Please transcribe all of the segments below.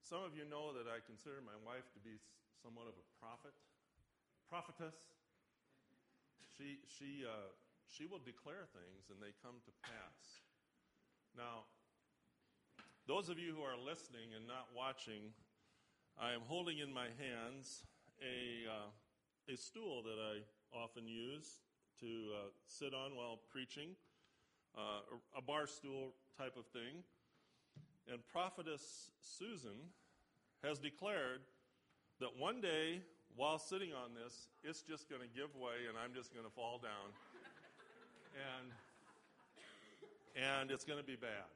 some of you know that I consider my wife to be somewhat of a prophetess. She will declare things and they come to pass. Now, those of you who are listening and not watching, I am holding in my hands a stool that I often use to sit on while preaching, a bar stool type of thing. And Prophetess Susan has declared that one day, while sitting on this, it's just going to give way and I'm just going to fall down. And it's going to be bad.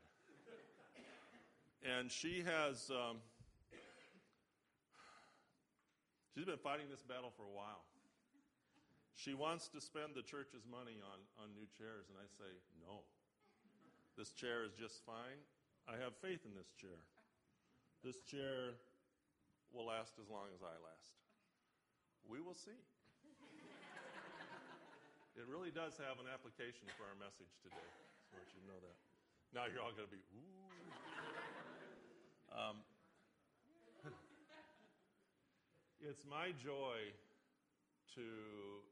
And she has, she's been fighting this battle for a while. She wants to spend the church's money on new chairs, and I say, no. This chair is just fine. I have faith in this chair. This chair will last as long as I last. We will see. It really does have an application for our message today. Just want you to know that. Now you're all going to be, ooh. It's my joy to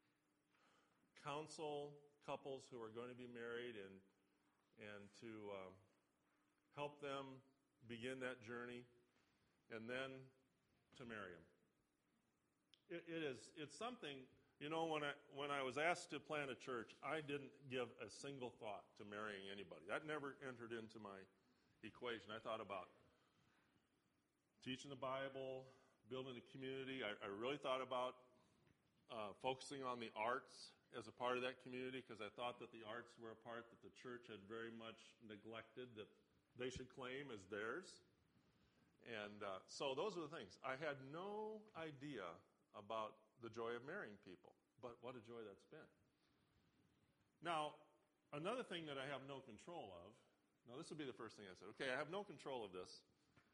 counsel couples who are going to be married and to help them begin that journey and then to marry them. It's something, you know, when I was asked to plant a church, I didn't give a single thought to marrying anybody. That never entered into my equation. I thought about teaching the Bible, building a community. I really thought about focusing on the arts as a part of that community because I thought that the arts were a part that the church had very much neglected that they should claim as theirs. And so those are the things. I had no idea about the joy of marrying people, but what a joy that's been. Now, another thing that I have no control of, now this would be the first thing I said, okay, I have no control of this,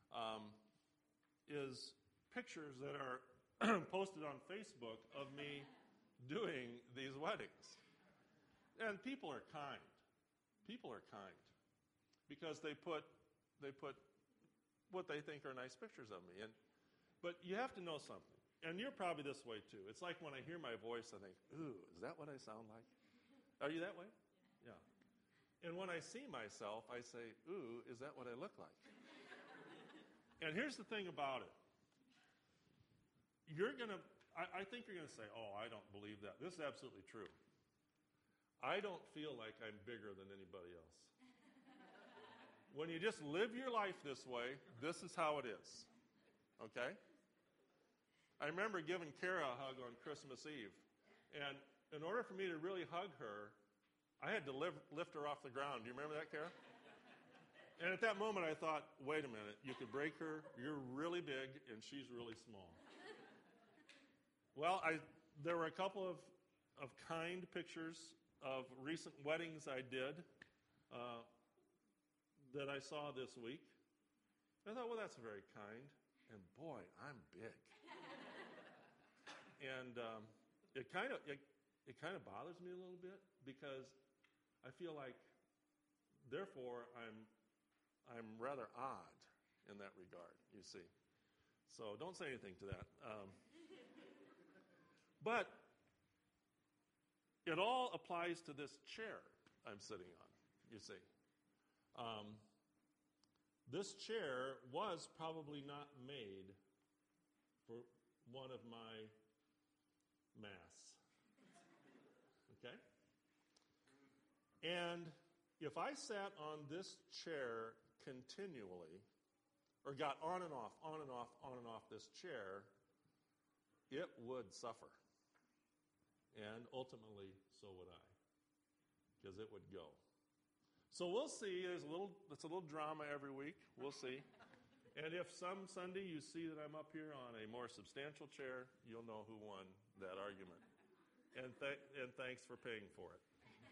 is pictures that are posted on Facebook of me doing these weddings. And people are kind. People are kind. Because they put what they think are nice pictures of me. But you have to know something. And you're probably this way too. It's like when I hear my voice, I think, ooh, is that what I sound like? Are you that way? Yeah. And when I see myself, I say, ooh, is that what I look like? And here's the thing about it. I think you're going to say, oh, I don't believe that. This is absolutely true. I don't feel like I'm bigger than anybody else. When you just live your life this way, this is how it is. Okay? I remember giving Kara a hug on Christmas Eve. And in order for me to really hug her, I had to lift her off the ground. Do you remember that, Kara? And at that moment I thought, wait a minute, you could break her. You're really big and she's really small. Well, there were a couple of kind pictures of recent weddings I did that I saw this week. I thought, well, that's very kind. And boy, I'm big. And it kind of bothers me a little bit because I feel like, therefore, I'm rather odd in that regard. You see, so don't say anything to that. But it all applies to this chair I'm sitting on. You see. This chair was probably not made for one of my mass. Okay? And if I sat on this chair continually, or got on and off, on and off, on and off this chair, it would suffer. And ultimately, so would I. Because it would go. So we'll see. It's a little drama every week. We'll see. And if some Sunday you see that I'm up here on a more substantial chair, you'll know who won that argument. And thanks for paying for it.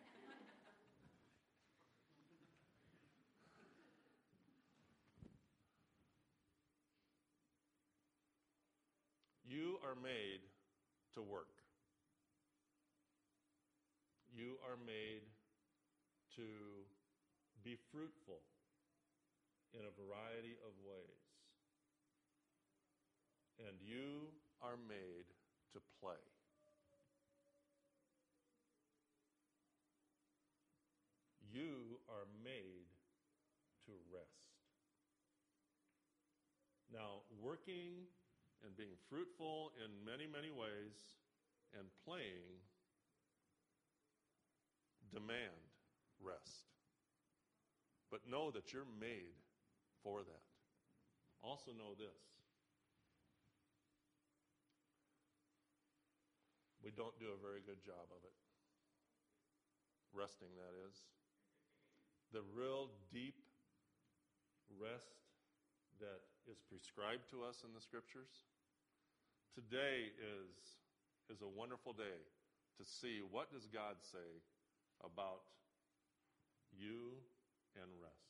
You are made to work. You are made to be fruitful in a variety of ways. and you are made to play. You are made to rest. Now, working and being fruitful in many, many ways and playing demand rest. But know that you're made for that. Also know this. We don't do a very good job of it. Resting, that is. The real deep rest that is prescribed to us in the Scriptures. Today is a wonderful day to see what does God say about you and rest.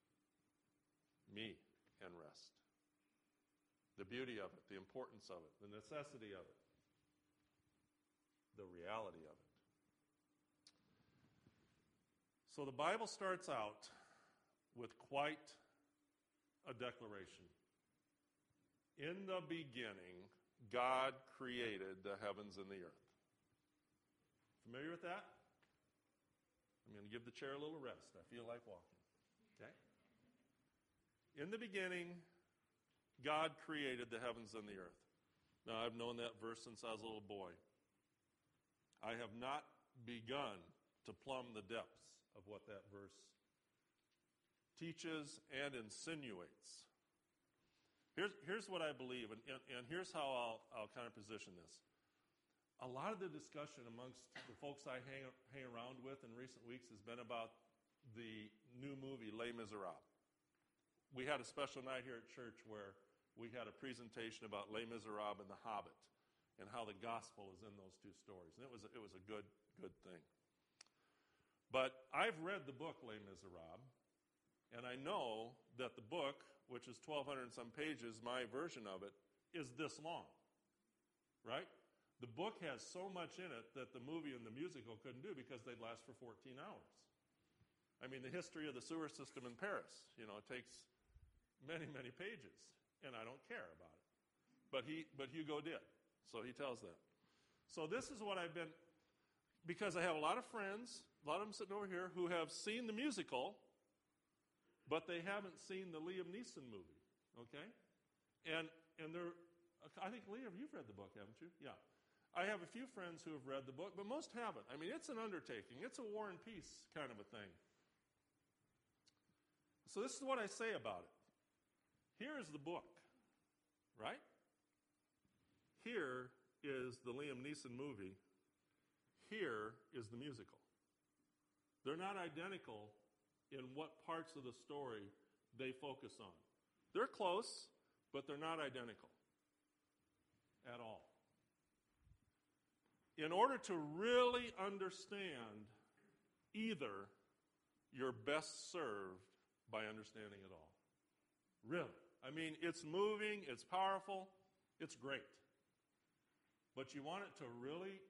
Me and rest. The beauty of it, the importance of it, the necessity of it, the reality of it. So the Bible starts out with quite a declaration. In the beginning, God created the heavens and the earth. Familiar with that? I'm going to give the chair a little rest. I feel like walking. Okay? In the beginning, God created the heavens and the earth. Now, I've known that verse since I was a little boy. I have not begun to plumb the depths of what that verse teaches and insinuates. Here's what I believe, and here's how I'll kind of position this. A lot of the discussion amongst the folks I hang around with in recent weeks has been about the new movie, Les Miserables. We had a special night here at church where we had a presentation about Les Miserables and The Hobbit and how the gospel is in those two stories. And it was a good thing. But I've read the book Les Miserables, and I know that the book, which is 1,200 and some pages, my version of it, is this long, right? The book has so much in it that the movie and the musical couldn't do because they'd last for 14 hours. I mean, the history of the sewer system in Paris, it takes many, many pages, and I don't care about it. But Hugo did, so he tells that. So this is what I've been, because I have a lot of friends, a lot of them sitting over here, who have seen the musical, but they haven't seen the Liam Neeson movie, okay? And they're, I think, Liam, you've read the book, haven't you? Yeah. I have a few friends who have read the book, but most haven't. I mean, it's an undertaking. It's a war and peace kind of a thing. So this is what I say about it. Here is the book, right? Here is the Liam Neeson movie. Here is the musical. They're not identical in what parts of the story they focus on. They're close, but they're not identical at all. In order to really understand either, you're best served by understanding it all. Really. I mean, it's moving, it's powerful, it's great. But you want it to really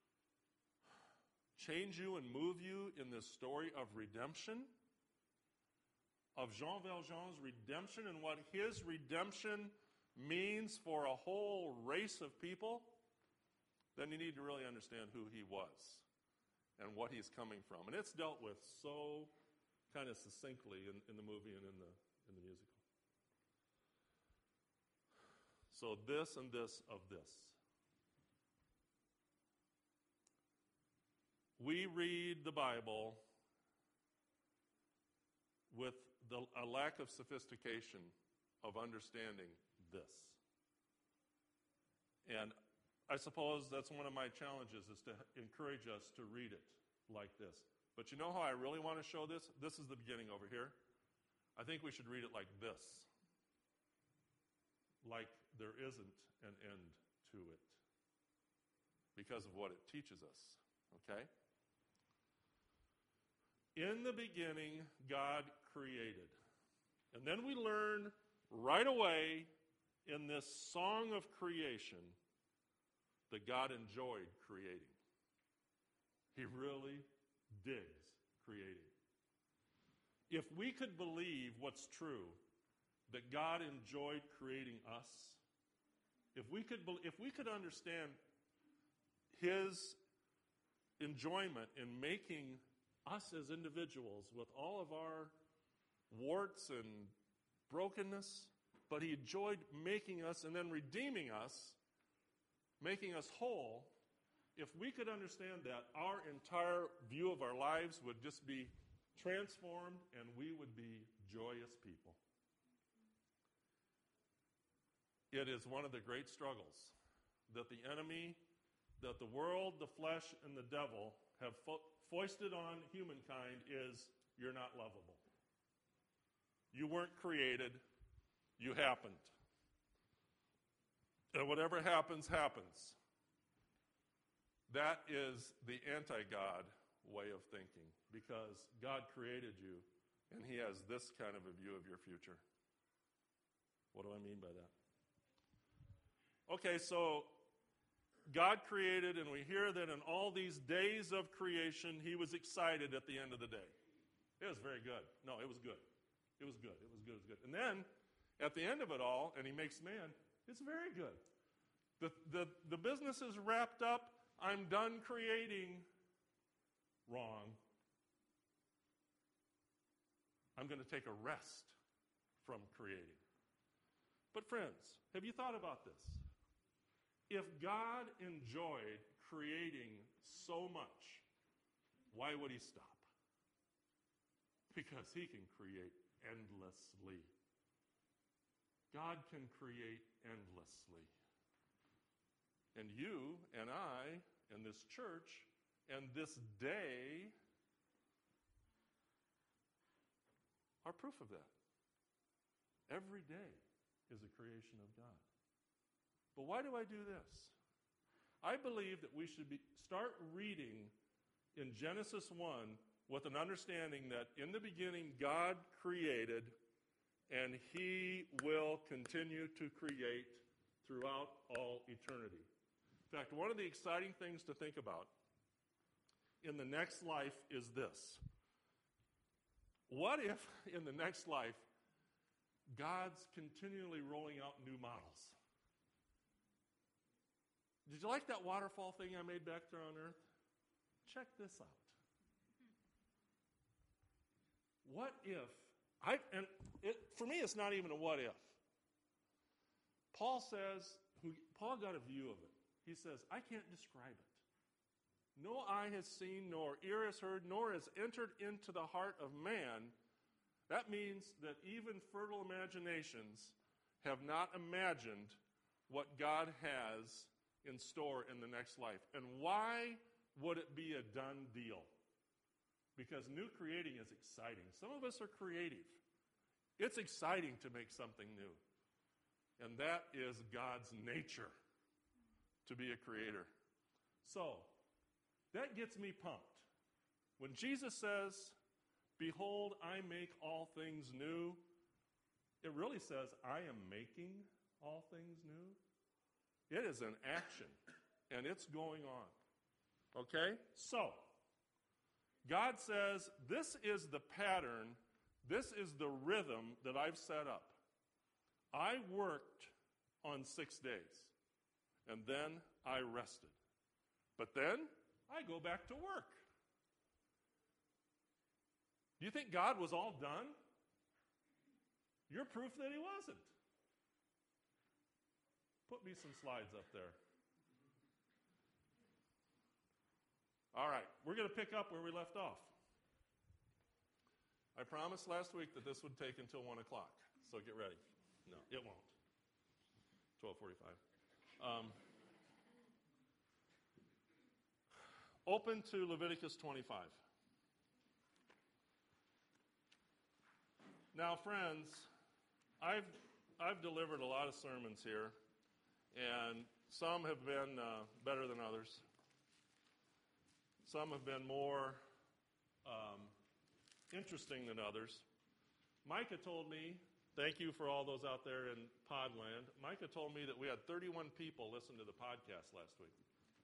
change you and move you in this story of redemption, of Jean Valjean's redemption and what his redemption means for a whole race of people, then you need to really understand who he was and what he's coming from. And it's dealt with so kind of succinctly in the movie and in the musical. So this and this of this. We read the Bible with a lack of sophistication of understanding this. And I suppose that's one of my challenges, is to encourage us to read it like this. But you know how I really want to show this? This is the beginning over here. I think we should read it like this. Like there isn't an end to it. Because of what it teaches us. Okay? In the beginning, God created. And then we learn right away in this song of creation that God enjoyed creating. He really digs creating. If we could believe what's true, that God enjoyed creating us, If we could understand his enjoyment in making us as individuals with all of our warts and brokenness, but he enjoyed making us and then redeeming us, making us whole. If we could understand that, our entire view of our lives would just be transformed and we would be joyous people. It is one of the great struggles that the enemy, that the world, the flesh, and the devil have foisted on humankind is you're not lovable. You weren't created, you happened. And whatever happens, happens. That is the anti-God way of thinking, because God created you and he has this kind of a view of your future. What do I mean by that? Okay, so God created, and we hear that in all these days of creation, he was excited at the end of the day. It was very good. No, it was good. It was good. It was good. It was good. And then, at the end of it all, and he makes man, it's very good. The business is wrapped up. I'm done creating. Wrong. I'm going to take a rest from creating. But friends, have you thought about this? If God enjoyed creating so much, why would he stop? Because he can create endlessly. God can create endlessly. And you and I and this church and this day are proof of that. Every day is a creation of God. But why do I do this? I believe that we should start reading in Genesis 1 with an understanding that in the beginning God created and he will continue to create throughout all eternity. In fact, one of the exciting things to think about in the next life is this. What if in the next life God's continually rolling out new models? Did you like that waterfall thing I made back there on earth? Check this out. What if, for me it's not even a what if. Paul got a view of it. He says, I can't describe it. No eye has seen, nor ear has heard, nor has entered into the heart of man. That means that even fertile imaginations have not imagined what God has in store in the next life. And why would it be a done deal? Because new creating is exciting. Some of us are creative. It's exciting to make something new. And that is God's nature, to be a creator. So, that gets me pumped. When Jesus says, behold, I make all things new, it really says, I am making all things new. It is an action, and it's going on. Okay? So, God says, this is the pattern, this is the rhythm that I've set up. I worked on 6 days, and then I rested. But then, I go back to work. Do you think God was all done? You're proof that he wasn't. Put me some slides up there. All right, we're going to pick up where we left off. I promised last week that this would take until 1 o'clock, so get ready. No, it won't. 12:45. Open to Leviticus 25. Now, friends, I've delivered a lot of sermons here, and some have been better than others. Some have been more interesting than others. Micah told me, thank you for all those out there in Podland. Micah told me that we had 31 people listen to the podcast last week.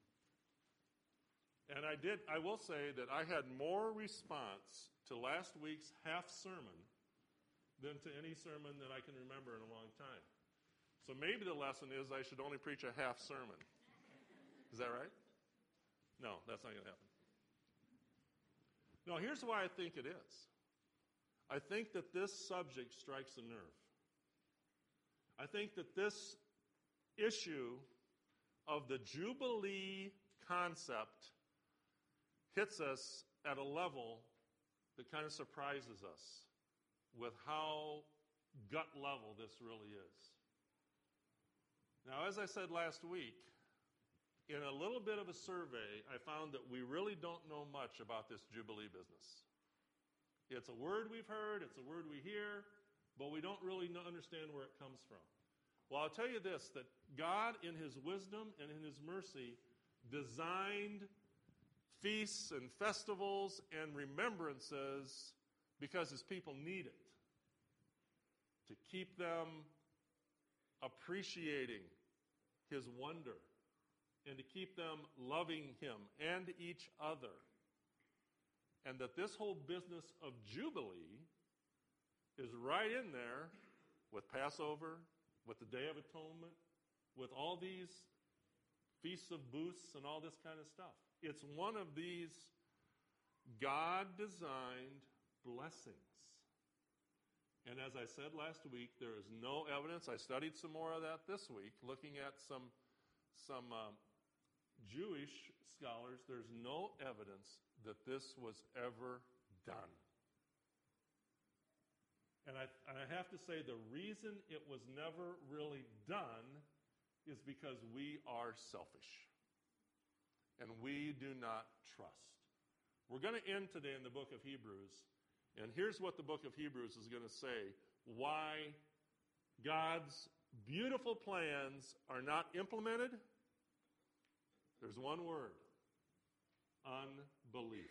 And I will say that I had more response to last week's half sermon than to any sermon that I can remember in a long time. So maybe the lesson is I should only preach a half sermon. Is that right? No, that's not going to happen. No, here's why I think it is. I think that this subject strikes a nerve. I think that this issue of the Jubilee concept hits us at a level that kind of surprises us with how gut level this really is. Now, as I said last week, in a little bit of a survey, I found that we really don't know much about this Jubilee business. It's a word we've heard, it's a word we hear, but we don't really understand where it comes from. Well, I'll tell you this, that God, in His wisdom and in His mercy, designed feasts and festivals and remembrances because His people need it. To keep them appreciating His wonder and to keep them loving Him and each other. And that this whole business of Jubilee is right in there with Passover, with the Day of Atonement, with all these Feasts of Booths and all this kind of stuff. It's one of these God-designed blessings. And as I said last week, there is no evidence. I studied some more of that this week, looking at some Jewish scholars. There's no evidence that this was ever done. And I have to say the reason it was never really done is because we are selfish. And we do not trust. We're going to end today in the book of Hebrews. And here's what the book of Hebrews is going to say. Why God's beautiful plans are not implemented. There's one word. Unbelief.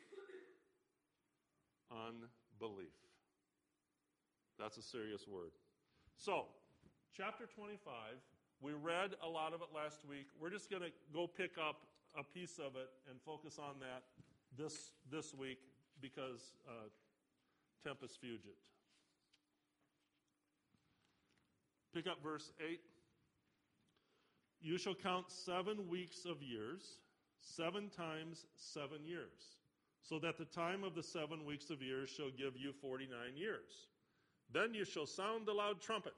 Unbelief. That's a serious word. So, chapter 25, we read a lot of it last week. We're just going to go pick up a piece of it and focus on that this week because tempus fugit. Pick up verse 8. You shall count 7 weeks of years, 7 times 7 years, so that the time of the 7 weeks of years shall give you 49 years. Then you shall sound the loud trumpet.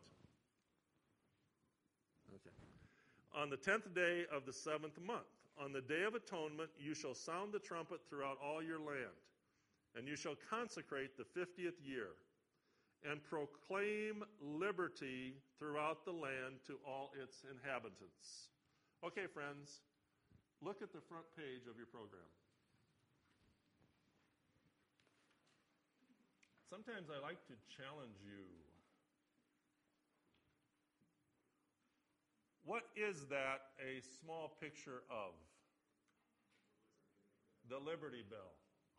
Okay. On the 10th day of the 7th month, on the Day of Atonement, you shall sound the trumpet throughout all your land, and you shall consecrate the 50th year, and proclaim liberty throughout the land to all its inhabitants. Okay, friends, look at the front page of your program. Sometimes I like to challenge you. What is that a small picture of? The Liberty Bell.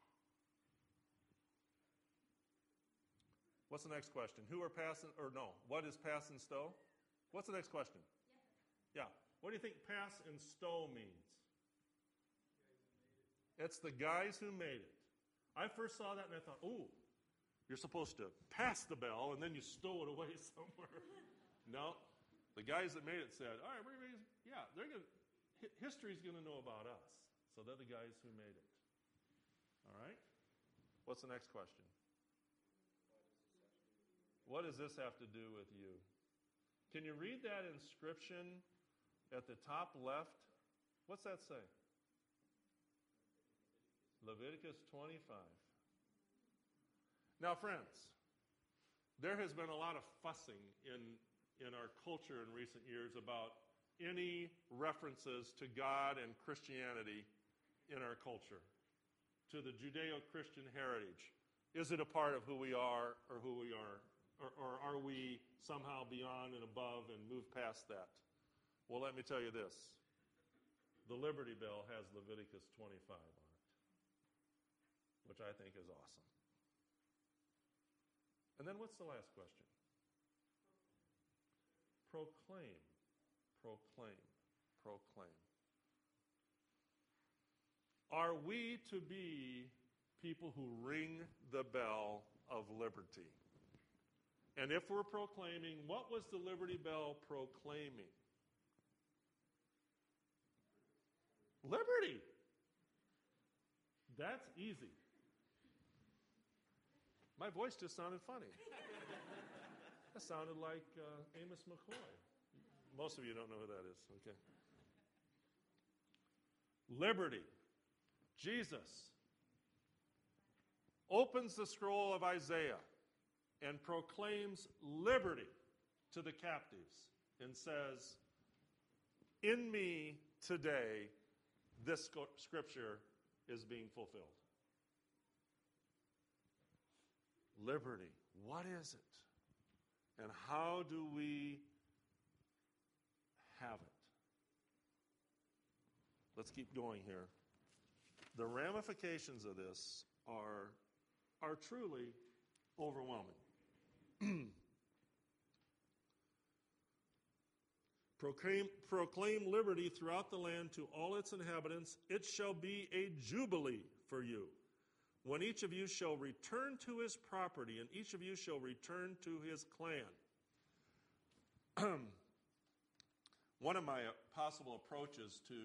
What's the next question? Who are pass and, or no, what is pass and stow? What's the next question? Yeah. What do you think pass and stow means? It's the guys who made it. I first saw that and I thought, ooh, you're supposed to pass the bell and then you stow it away somewhere. No, the guys that made it said, all right, history's going to know about us. So they're the guys who made it. All right? What's the next question? What does this have to do with you? Can you read that inscription at the top left? What's that say? Leviticus 25. Now, friends, there has been a lot of fussing in our culture in recent years about any references to God and Christianity in our culture, to the Judeo-Christian heritage. Is it a part of who we are or who we are? Or are we somehow beyond and above and move past that? Well, let me tell you this. The Liberty Bell has Leviticus 25 on it, which I think is awesome. And then what's the last question? Proclaim, proclaim, proclaim. Are we to be people who ring the bell of liberty? And if we're proclaiming, what was the Liberty Bell proclaiming? Liberty. That's easy. My voice just sounded funny. That sounded like Amos McCoy. Most of you don't know who that is. Okay. Liberty. Jesus opens the scroll of Isaiah and proclaims liberty to the captives and says, in me today, this scripture is being fulfilled. Liberty. What is it? And how do we have it? Let's keep going here. The ramifications of this are truly overwhelming. Proclaim liberty throughout the land to all its inhabitants. It shall be a jubilee for you, when each of you shall return to his property, and each of you shall return to his clan. One of my possible approaches to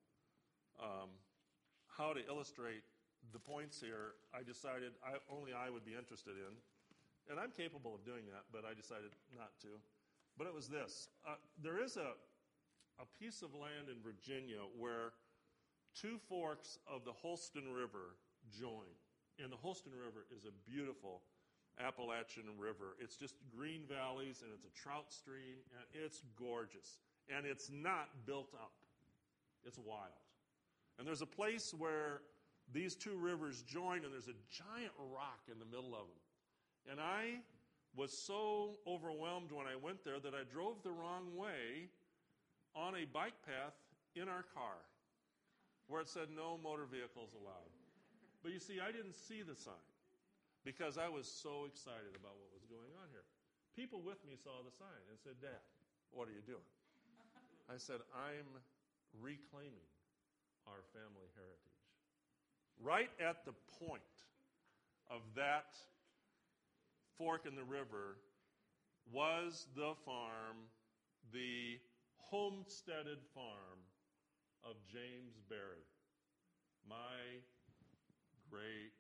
how to illustrate the points here, I decided only I would be interested in. And I'm capable of doing that, but I decided not to. But it was this. There is a piece of land in Virginia where two forks of the Holston River join. And the Holston River is a beautiful Appalachian river. It's just green valleys, and it's a trout stream, and it's gorgeous. And it's not built up. It's wild. And there's a place where these two rivers join, and there's a giant rock in the middle of them. And I was so overwhelmed when I went there that I drove the wrong way on a bike path in our car where it said no motor vehicles allowed. But you see, I didn't see the sign because I was so excited about what was going on here. People with me saw the sign and said, Dad, what are you doing? I said, I'm reclaiming our family heritage. Right at the point of that fork in the river was the farm, the homesteaded farm of James Berry, my great.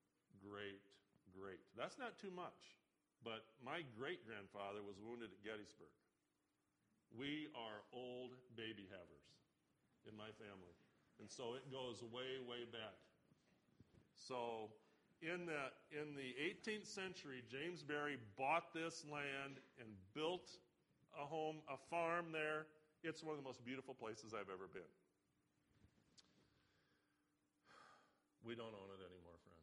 That's not too much, but my great-grandfather was wounded at Gettysburg. We are old baby havers in my family, and so it goes way, way back. So in the 18th century, James Berry bought this land and built a home, a farm there. It's one of the most beautiful places I've ever been. We don't own it anymore, friends.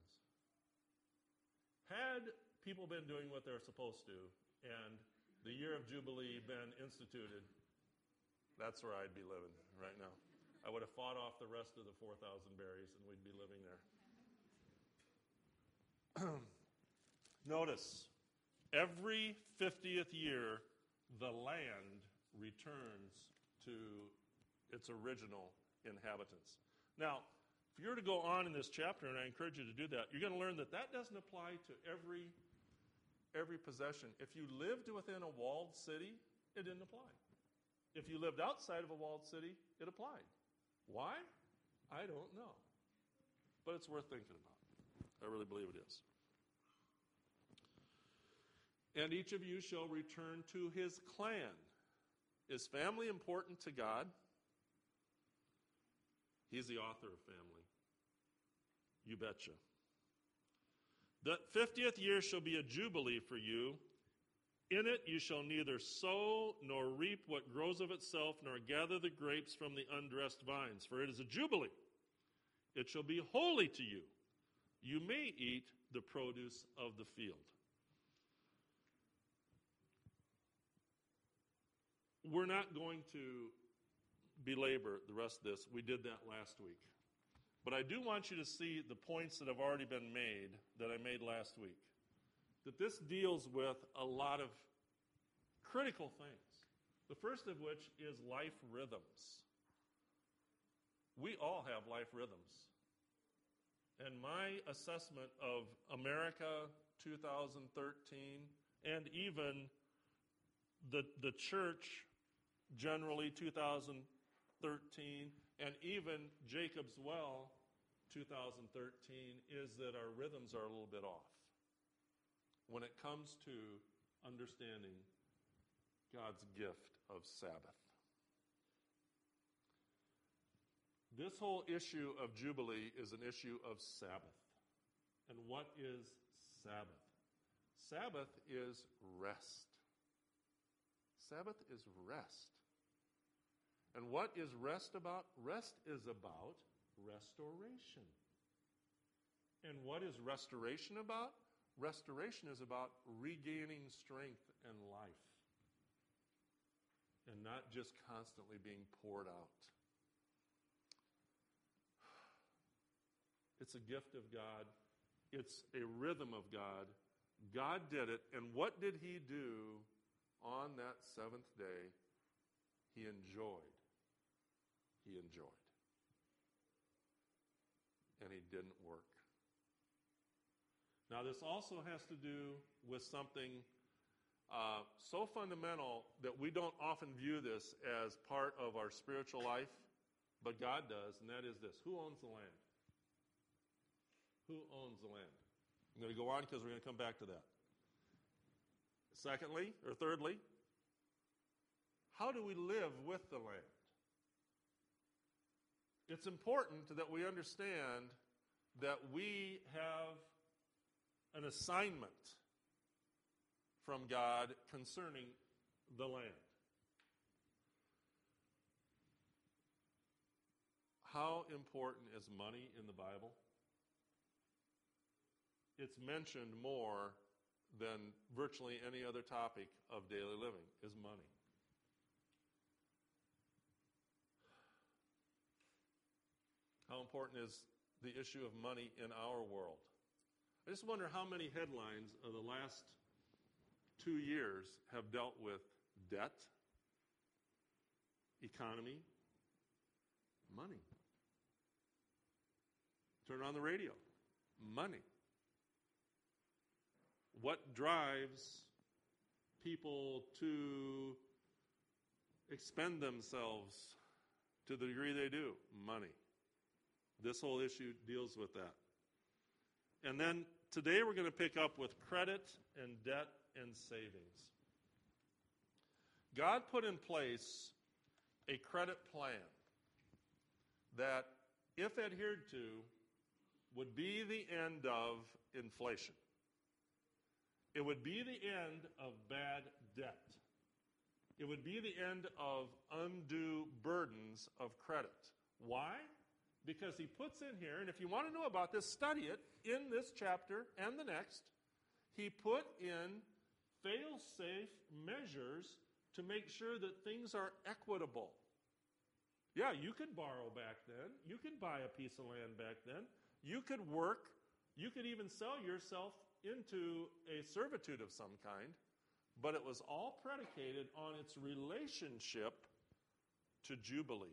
Had people been doing what they're supposed to and the year of Jubilee been instituted, that's where I'd be living right now. I would have fought off the rest of the 4,000 berries and we'd be living there. Notice, every 50th year, the land returns to its original inhabitants. Now, if you were to go on in this chapter, and I encourage you to do that, you're going to learn that doesn't apply to every possession. If you lived within a walled city, it didn't apply. If you lived outside of a walled city, it applied. Why? I don't know. But it's worth thinking about. I really believe it is. And each of you shall return to his clan. Is family important to God? He's the author of family. You betcha. The 50th year shall be a jubilee for you. In it you shall neither sow nor reap what grows of itself, nor gather the grapes from the undressed vines. For it is a jubilee. It shall be holy to you. You may eat the produce of the field. We're not going to belabor the rest of this. We did that last week. But I do want you to see the points that have already been made that I made last week. That this deals with a lot of critical things. The first of which is life rhythms. We all have life rhythms. And my assessment of America 2013 and even the church generally 2013, and even Jacob's Well 2013, is that our rhythms are a little bit off when it comes to understanding God's gift of Sabbath. This whole issue of Jubilee is an issue of Sabbath. And what is Sabbath? Sabbath is rest. Sabbath is rest. And what is rest about? Rest is about restoration. And what is restoration about? Restoration is about regaining strength and life, and not just constantly being poured out. It's a gift of God. It's a rhythm of God. God did it. And what did he do on that seventh day? He enjoyed. He enjoyed. And he didn't work. Now, this also has to do with something so fundamental that we don't often view this as part of our spiritual life, but God does, and that is this. Who owns the land? Who owns the land? I'm going to go on because we're going to come back to that. Secondly, or thirdly, how do we live with the land? It's important that we understand that we have an assignment from God concerning the land. How important is money in the Bible? It's mentioned more than virtually any other topic of daily living, is money. How important is the issue of money in our world? I just wonder how many headlines of the last 2 years have dealt with debt, economy, money. Turn on the radio. Money. What drives people to expend themselves to the degree they do? Money. This whole issue deals with that. And then today we're going to pick up with credit and debt and savings. God put in place a credit plan that, if adhered to, would be the end of inflation. It would be the end of bad debt. It would be the end of undue burdens of credit. Why? Because he puts in here, and if you want to know about this, study it in this chapter and the next. He put in fail-safe measures to make sure that things are equitable. Yeah, you could borrow back then. You could buy a piece of land back then. You could work. You could even sell yourself into a servitude of some kind. But it was all predicated on its relationship to Jubilee.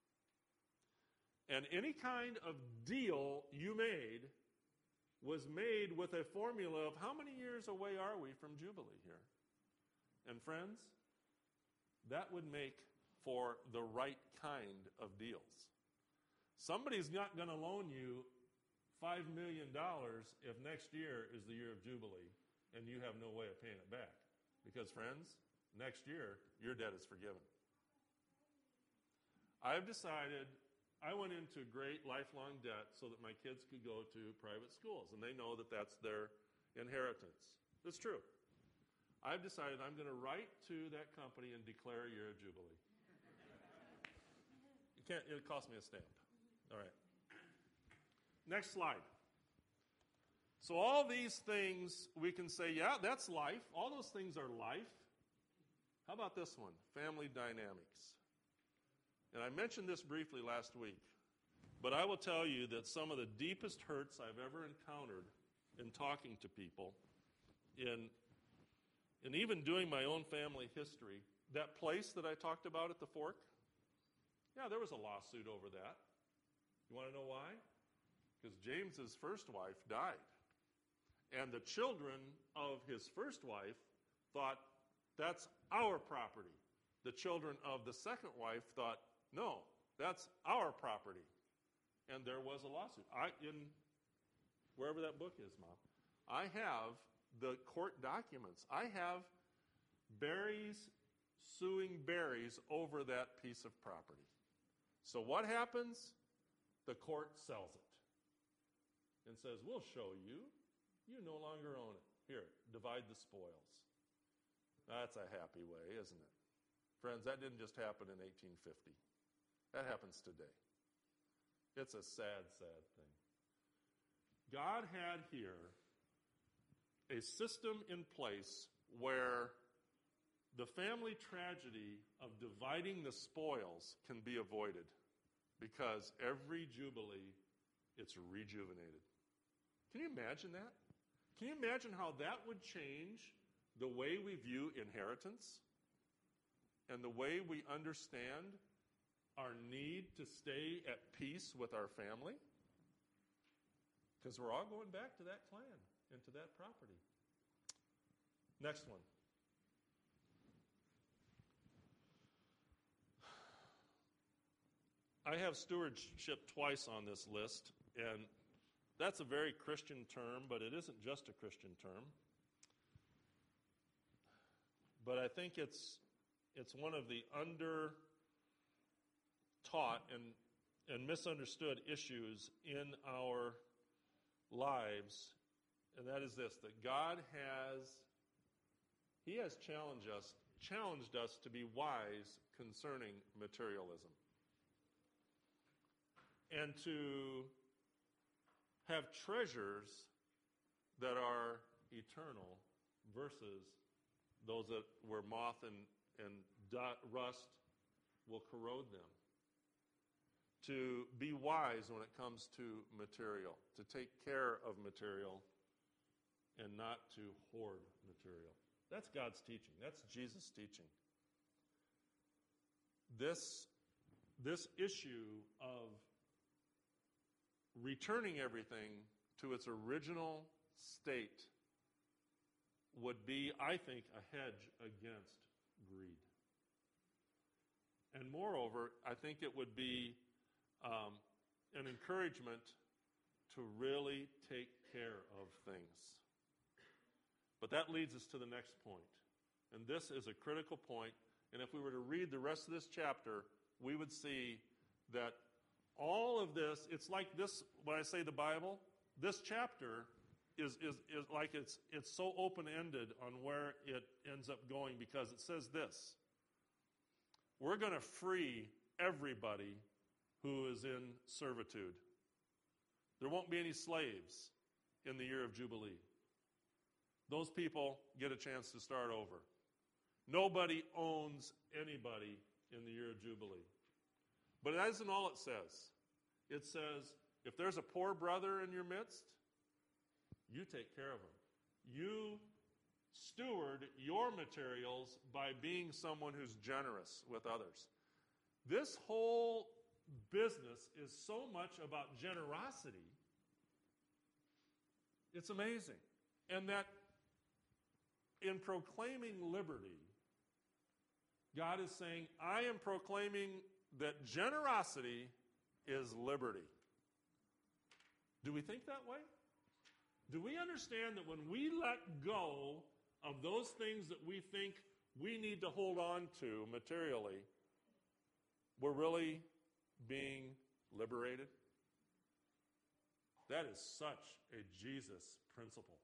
And any kind of deal you made was made with a formula of how many years away are we from Jubilee here? And friends, that would make for the right kind of deals. Somebody's not going to loan you $5 million if next year is the year of Jubilee and you have no way of paying it back. Because, friends, next year, your debt is forgiven. I've decided I went into great lifelong debt so that my kids could go to private schools, and they know that that's their inheritance. It's true. I've decided I'm going to write to that company and declare a year of Jubilee. It cost me a stamp. All right. Next slide. So all these things, we can say, yeah, that's life. All those things are life. How about this one? Family dynamics. And I mentioned this briefly last week, but I will tell you that some of the deepest hurts I've ever encountered in talking to people, in even doing my own family history, that place that I talked about at the Fork, yeah, there was a lawsuit over that. You want to know why? Because James's first wife died. And the children of his first wife thought, that's our property. The children of the second wife thought, no, that's our property. And there was a lawsuit. In wherever that book is, Mom, I have the court documents. I have Barry's suing Barry's over that piece of property. So what happens? The court sells it and says, we'll show you. You no longer own it. Here, divide the spoils. That's a happy way, isn't it? Friends, that didn't just happen in 1850. That happens today. It's a sad, sad thing. God had here a system in place where the family tragedy of dividing the spoils can be avoided because every Jubilee, it's rejuvenated. Can you imagine that? Can you imagine how that would change the way we view inheritance and the way we understand our need to stay at peace with our family? Because we're all going back to that clan and to that property. Next one. I have stewardship twice on this list, and that's a very Christian term, but it isn't just a Christian term. But I think it's one of the under-taught and misunderstood issues in our lives, and that is this, that God has challenged us to be wise concerning materialism. And to have treasures that are eternal versus those that where moth and rust will corrode them. To be wise when it comes to material, to take care of material and not to hoard material. That's God's teaching. That's Jesus' teaching. This issue of returning everything to its original state would be, I think, a hedge against greed. And moreover, I think it would be an encouragement to really take care of things. But that leads us to the next point. And this is a critical point. And if we were to read the rest of this chapter, we would see that all of this, it's like this, when I say the Bible, this chapter is like it's so open-ended on where it ends up going, because it says this: we're going to free everybody who is in servitude. There won't be any slaves in the year of Jubilee. Those people get a chance to start over. Nobody owns anybody in the year of Jubilee. But that isn't all it says. It says, if there's a poor brother in your midst, you take care of him. You steward your materials by being someone who's generous with others. This whole business is so much about generosity. It's amazing. And that in proclaiming liberty, God is saying, I am proclaiming that generosity is liberty. Do we think that way? Do we understand that when we let go of those things that we think we need to hold on to materially, we're really being liberated? That is such a Jesus principle.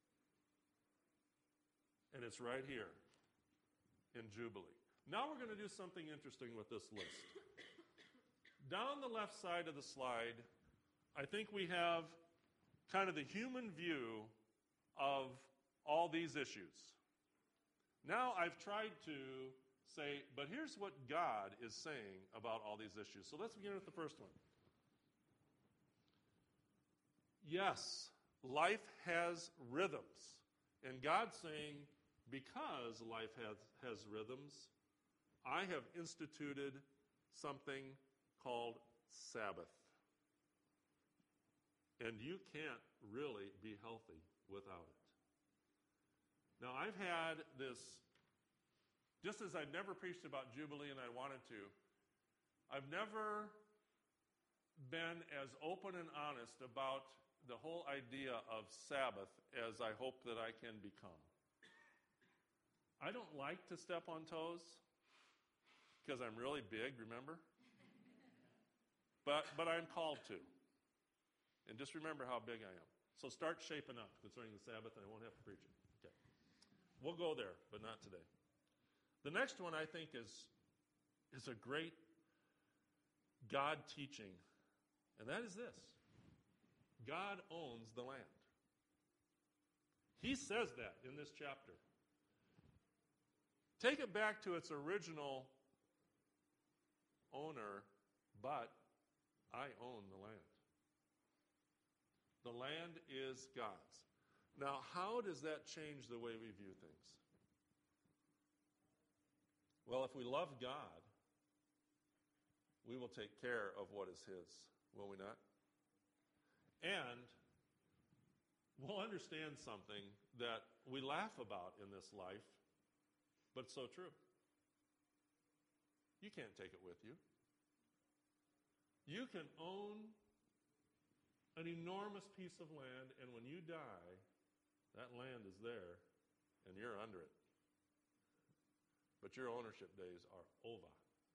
And it's right here in Jubilee. Now we're going to do something interesting with this list. Down the left side of the slide, I think we have kind of the human view of all these issues. Now I've tried to say, but here's what God is saying about all these issues. So let's begin with the first one. Yes, life has rhythms. And God's saying, because life has rhythms, I have instituted something called Sabbath. And you can't really be healthy without it. Now, I've had this, just as I've never preached about Jubilee and I wanted to, I've never been as open and honest about the whole idea of Sabbath as I hope that I can become. I don't like to step on toes because I'm really big, remember? But I'm called to. And just remember how big I am. So start shaping up concerning the Sabbath, and I won't have to preach it. Okay. We'll go there, but not today. The next one I think is a great God teaching, and that is this. God owns the land. He says that in this chapter. Take it back to its original owner, but I own the land. The land is God's. Now, how does that change the way we view things? Well, if we love God, we will take care of what is His, will we not? And we'll understand something that we laugh about in this life, but it's so true. You can't take it with you. You can own an enormous piece of land, and when you die, that land is there, and you're under it. But your ownership days are over.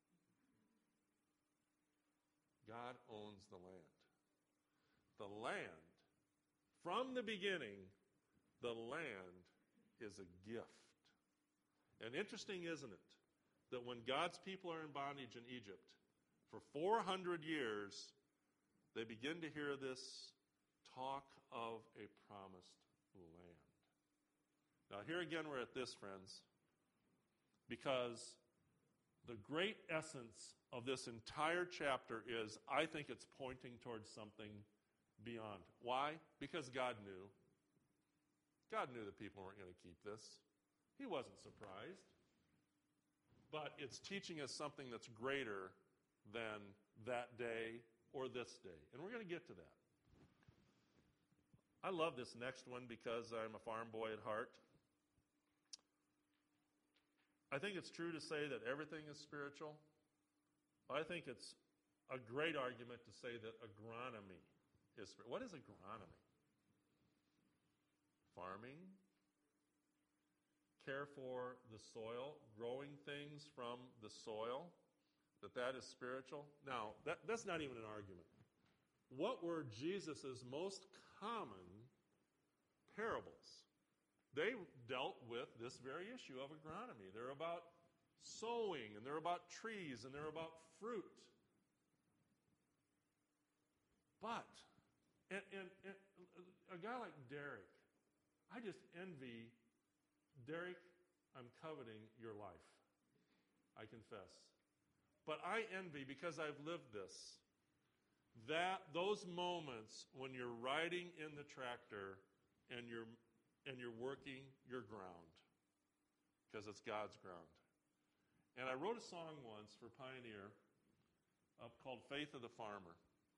God owns the land. The land, from the beginning, the land is a gift. And interesting, isn't it, that when God's people are in bondage in Egypt, for 400 years, they begin to hear this talk of a promised land. Now, here again, we're at this, friends, because the great essence of this entire chapter is, I think it's pointing towards something beyond. Why? Because God knew. God knew the people weren't going to keep this. He wasn't surprised. But it's teaching us something that's greater than that day or this day. And we're going to get to that. I love this next one because I'm a farm boy at heart. I think it's true to say that everything is spiritual. I think it's a great argument to say that agronomy is spiritual. What is agronomy? Farming, care for the soil, growing things from the soil, that is spiritual. Now, that's not even an argument. What were Jesus' most common parables? They dealt with this very issue of agronomy. They're about sowing, and they're about trees, and they're about fruit. But, and a guy like Derek, I just envy. Derek, I'm coveting your life. I confess. But I envy, because I've lived this, that those moments when you're riding in the tractor and you're working your ground, because it's God's ground. And I wrote a song once for Pioneer called "Faith of the Farmer."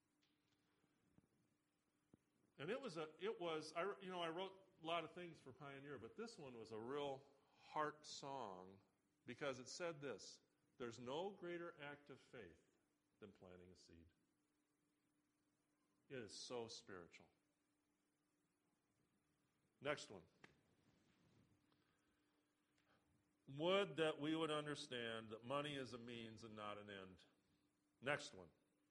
And I wrote a lot of things for Pioneer, but this one was a real heart song because it said this: there's no greater act of faith than planting a seed. It is so spiritual. Next one. Would that we would understand that money is a means and not an end. Next one.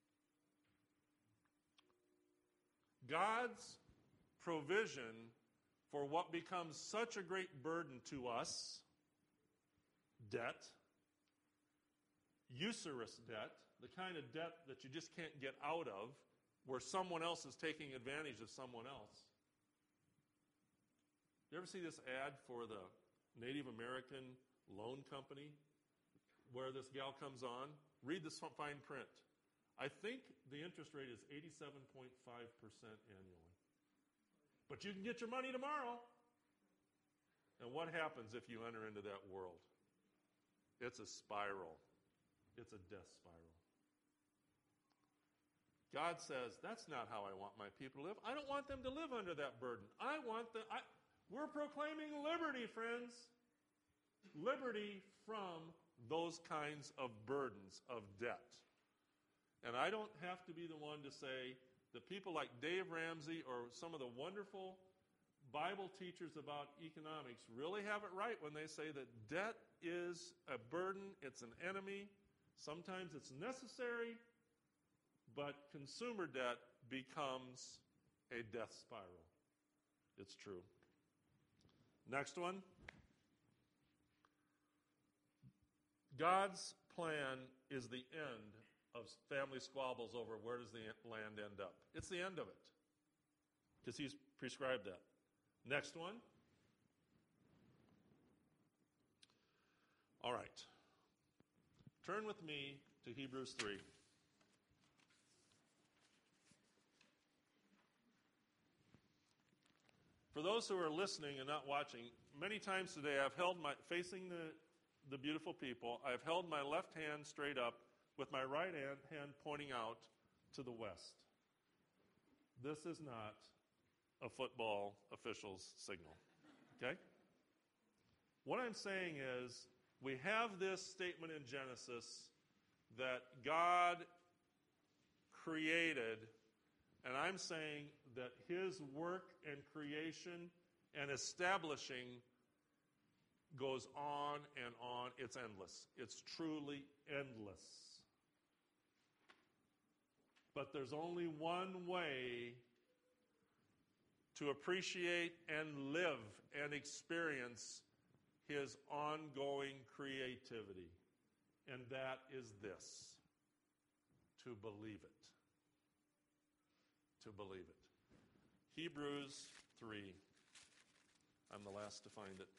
God's provision for what becomes such a great burden to us, debt, usurious debt, the kind of debt that you just can't get out of, where someone else is taking advantage of someone else. You ever see this ad for the Native American loan company where this gal comes on? Read this fine print. I think the interest rate is 87.5% annually. But you can get your money tomorrow. And what happens if you enter into that world? It's a spiral. It's a death spiral. God says, that's not how I want my people to live. I don't want them to live under that burden. We're proclaiming liberty, friends. Liberty from those kinds of burdens of debt. And I don't have to be the one to say that people like Dave Ramsey or some of the wonderful Bible teachers about economics really have it right when they say that debt is a burden, it's an enemy. Sometimes it's necessary, but consumer debt becomes a death spiral. It's true. Next one. God's plan is the end of family squabbles over where does the land end up. It's the end of it because he's prescribed that. Next one. All right. Turn with me to Hebrews 3. For those who are listening and not watching, many times today I've held facing the beautiful people, I've held my left hand straight up with my right hand pointing out to the west. This is not a football official's signal, okay? What I'm saying is we have this statement in Genesis that God created, and I'm saying that his work and creation and establishing goes on and on. It's endless. It's truly endless. But there's only one way to appreciate and live and experience his ongoing creativity. And that is this: to believe it. To believe it. Hebrews 3. I'm the last to find it.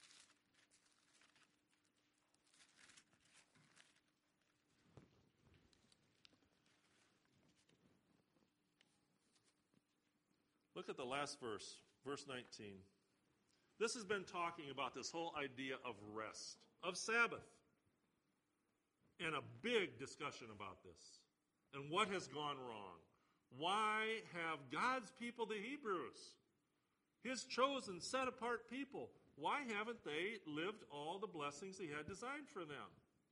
Look at the last verse, verse 19. This has been talking about this whole idea of rest, of Sabbath, and a big discussion about this and what has gone wrong. Why have God's people, the Hebrews, his chosen, set-apart people, why haven't they lived all the blessings he had designed for them?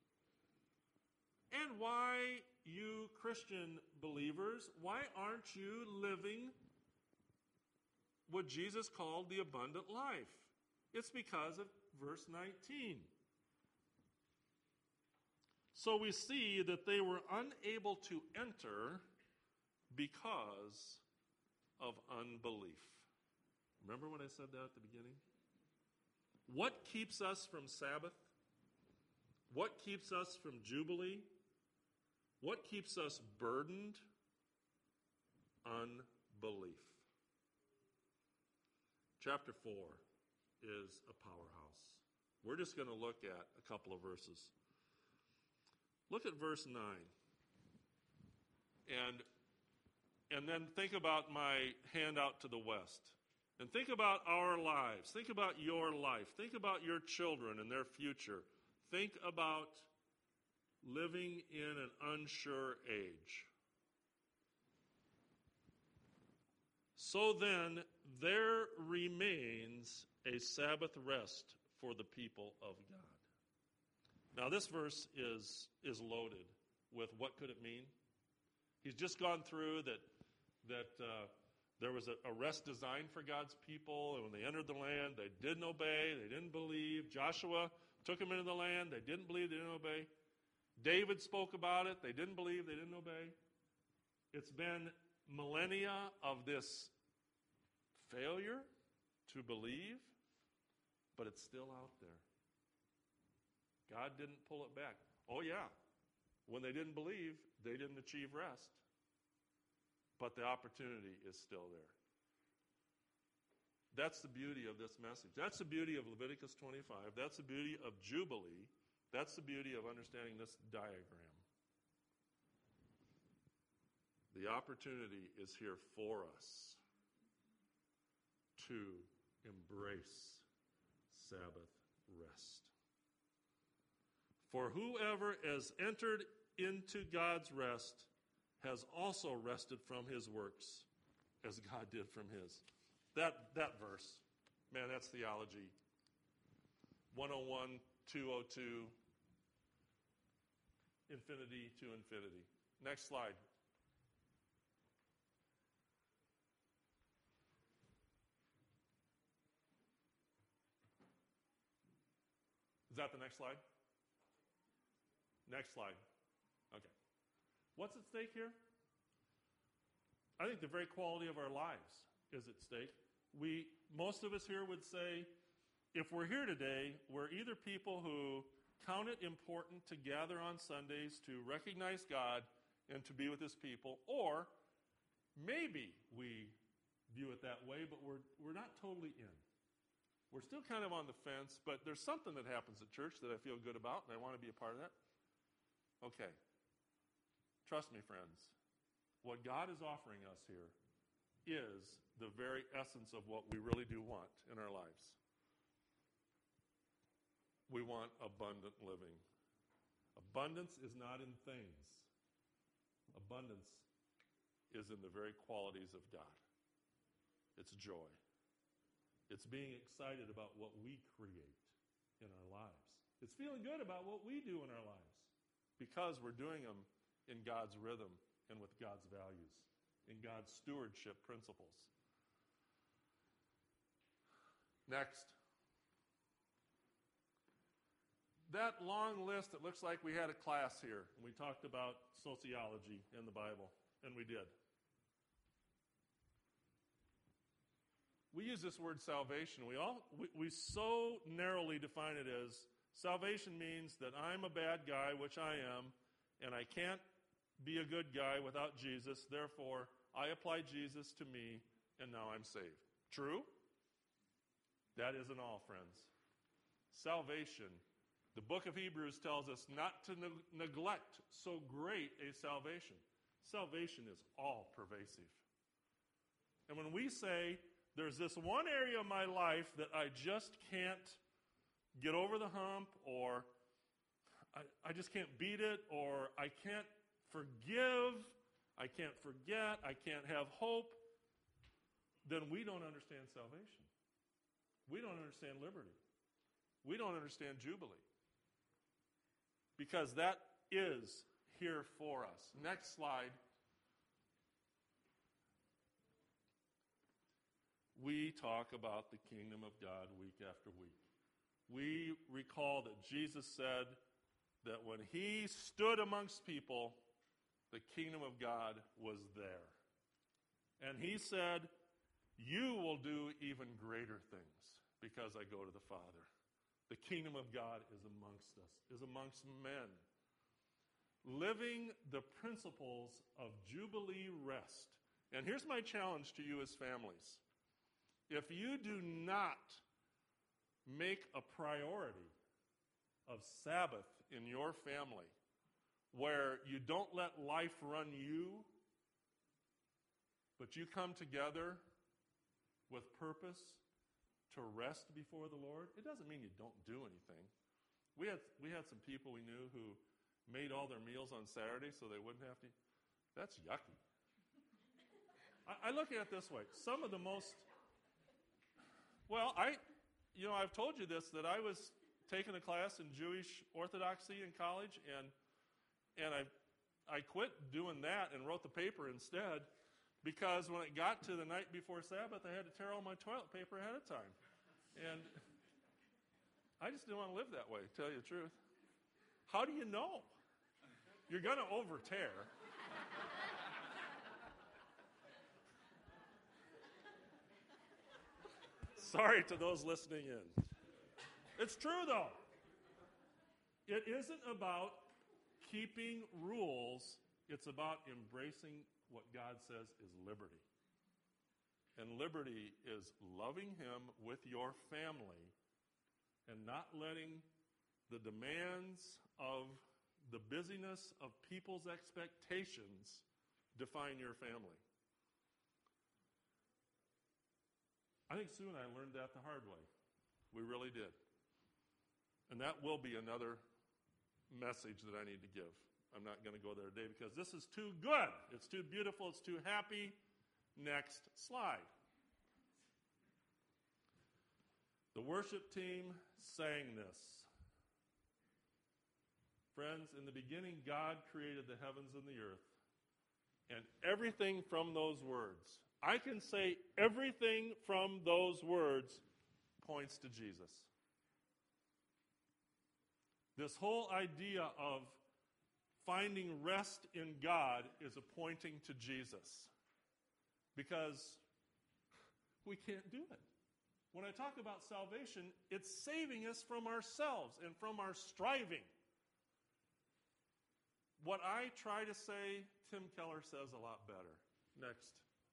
And why, you Christian believers, why aren't you living what Jesus called the abundant life? It's because of verse 19. So we see that they were unable to enter because of unbelief. Remember when I said that at the beginning? What keeps us from Sabbath? What keeps us from Jubilee? What keeps us burdened? Unbelief. Chapter 4 is a powerhouse. We're just going to look at a couple of verses. Look at verse 9. And then think about my handout to the west. And think about our lives. Think about your life. Think about your children and their future. Think about living in an unsure age. So then, there remains a Sabbath rest for the people of God. Now, this verse is loaded with what could it mean? He's just gone through that there was a rest designed for God's people, and when they entered the land, they didn't obey, they didn't believe. Joshua took them into the land, they didn't believe, they didn't obey. David spoke about it, they didn't believe, they didn't obey. It's been millennia of this failure to believe, but it's still out there. God didn't pull it back. Oh yeah, when they didn't believe, they didn't achieve rest. But the opportunity is still there. That's the beauty of this message. That's the beauty of Leviticus 25. That's the beauty of Jubilee. That's the beauty of understanding this diagram. The opportunity is here for us to embrace Sabbath rest. For whoever has entered into God's rest has also rested from his works as God did from his. That verse, Man, that's theology. 101, 202, infinity to infinity. Next slide. Is that the next slide? Next slide. Okay. What's at stake here? I think the very quality of our lives is at stake. Most of us here would say, if we're here today, we're either people who count it important to gather on Sundays to recognize God and to be with His people, or maybe we view it that way, but we're not totally in. We're still kind of on the fence, but there's something that happens at church that I feel good about, and I want to be a part of that. Okay. Trust me, friends. What God is offering us here is the very essence of what we really do want in our lives. We want abundant living. Abundance is not in things. Abundance is in the very qualities of God. It's joy. It's being excited about what we create in our lives. It's feeling good about what we do in our lives because we're doing them in God's rhythm and with God's values, in God's stewardship principles. Next. That long list, it looks like we had a class here, and we talked about sociology in the Bible, and we did. We use this word salvation. We so narrowly define it as salvation means that I'm a bad guy, which I am, and I can't be a good guy without Jesus. Therefore, I apply Jesus to me, and now I'm saved. True? That isn't all, friends. Salvation, the book of Hebrews tells us not to neglect so great a salvation. Salvation is all pervasive. And when we say, there's this one area of my life that I just can't get over the hump, or I just can't beat it, or I can't forgive, I can't forget, I can't have hope, then we don't understand salvation. We don't understand liberty. We don't understand Jubilee. Because that is here for us. Next slide. We talk about the kingdom of God week after week. We recall that Jesus said that when He stood amongst people, the kingdom of God was there. And He said, you will do even greater things because I go to the Father. The kingdom of God is amongst us, is amongst men. Living the principles of Jubilee rest. And here's my challenge to you as families. If you do not make a priority of Sabbath in your family, where you don't let life run you, but you come together with purpose to rest before the Lord, it doesn't mean you don't do anything. We had some people we knew who made all their meals on Saturday so they wouldn't have to. That's yucky. I look at it this way. Some of the most, I've told you this, that I was taking a class in Jewish Orthodoxy in college, and I quit doing that and wrote the paper instead, because when it got to the night before Sabbath, I had to tear all my toilet paper ahead of time. And I just didn't want to live that way, to tell you the truth. How do you know? You're going to over-tear. Sorry to those listening in. It's true, though. It isn't about keeping rules. It's about embracing what God says is liberty. And liberty is loving Him with your family and not letting the demands of the busyness of people's expectations define your family. I think Sue and I learned that the hard way. We really did. And that will be another message that I need to give. I'm not going to go there today because this is too good. It's too beautiful. It's too happy. Next slide. The worship team sang this. Friends, in the beginning, God created the heavens and the earth. And everything from those words, I can say everything from those words points to Jesus. This whole idea of finding rest in God is pointing to Jesus. Because we can't do it. When I talk about salvation, it's saving us from ourselves and from our striving. What I try to say, Tim Keller says a lot better. Next.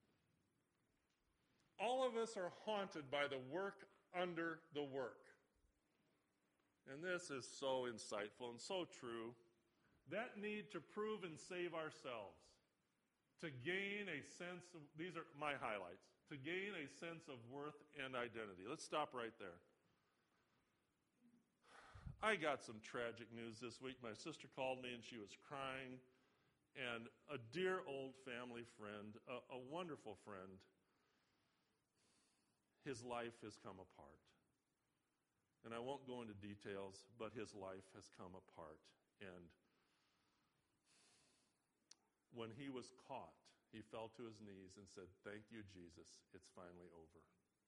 All of us are haunted by the work under the work. And this is so insightful and so true. That need to prove and save ourselves. To gain a sense of, these are my highlights, to gain a sense of worth and identity. Let's stop right there. I got some tragic news this week. My sister called me and she was crying. And a dear old family friend, a wonderful friend, his life has come apart. And I won't go into details, but his life has come apart. And when he was caught, he fell to his knees and said, "Thank you, Jesus. It's finally over."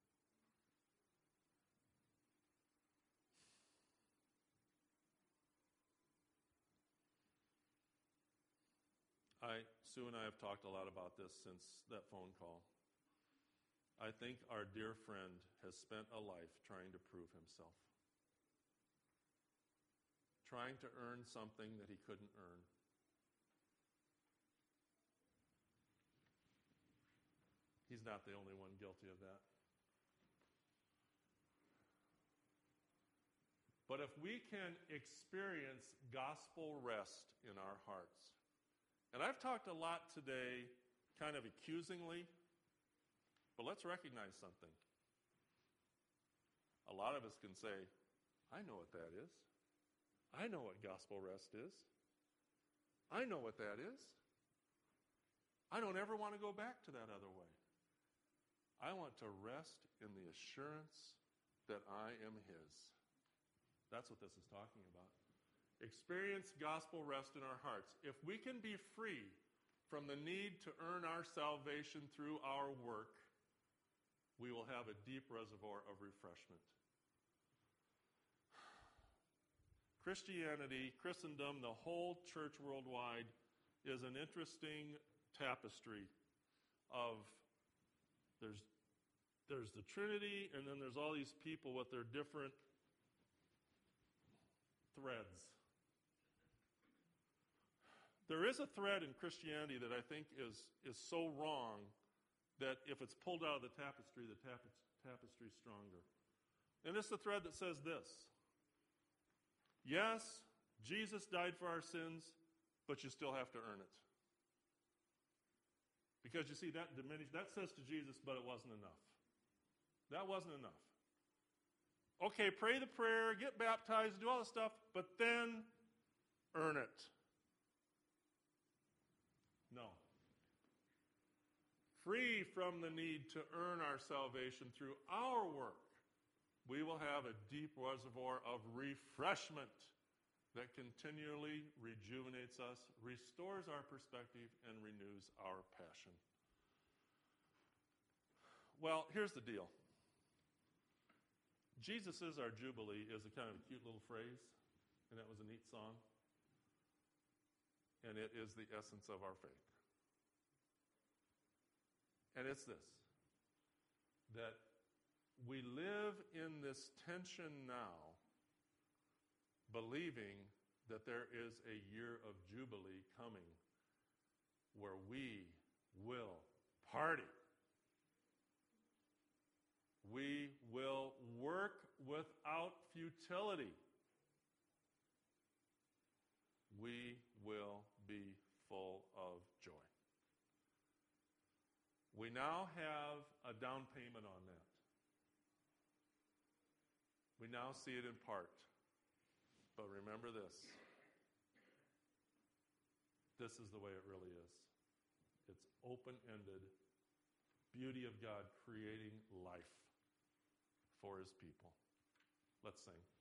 Sue and I have talked a lot about this since that phone call. I think our dear friend has spent a life trying to prove himself. Trying to earn something that he couldn't earn. He's not the only one guilty of that. But if we can experience gospel rest in our hearts, and I've talked a lot today kind of accusingly, but let's recognize something. A lot of us can say, I know what that is. I know what gospel rest is. I know what that is. I don't ever want to go back to that other way. I want to rest in the assurance that I am His. That's what this is talking about. Experience gospel rest in our hearts. If we can be free from the need to earn our salvation through our work, we will have a deep reservoir of refreshment. Christianity, Christendom, the whole church worldwide is an interesting tapestry of there's the Trinity, and then there's all these people with their different threads. There is a thread in Christianity that I think is so wrong that if it's pulled out of the tapestry is stronger. And it's the thread that says this. Yes, Jesus died for our sins, but you still have to earn it. Because you see, that says to Jesus, but it wasn't enough. That wasn't enough. Okay, pray the prayer, get baptized, do all this stuff, but then earn it. No. Free from the need to earn our salvation through our work, we will have a deep reservoir of refreshment that continually rejuvenates us, restores our perspective, and renews our passion. Well, here's the deal. Jesus is our Jubilee is a kind of a cute little phrase, and that was a neat song. And it is the essence of our faith. And it's this, that we live in this tension now, believing that there is a year of Jubilee coming where we will party. We will work without futility. We will be full of joy. We now have a down payment on that. We now see it in part. But remember this. This is the way it really is. It's open-ended beauty of God creating life for His people. Let's sing.